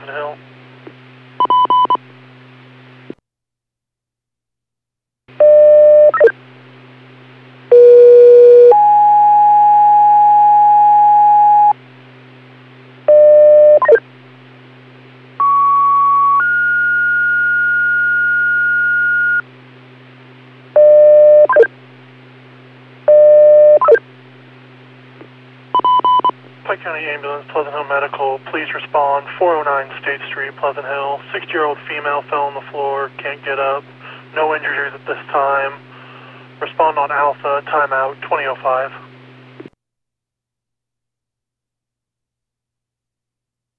Hill. Pike County Ambulance, Pleasant Hill Medical, please respond. 409 State Street, Pleasant Hill. 60-year-old female fell on the floor, can't get up. No injuries at this time. Respond on Alpha, timeout 2005.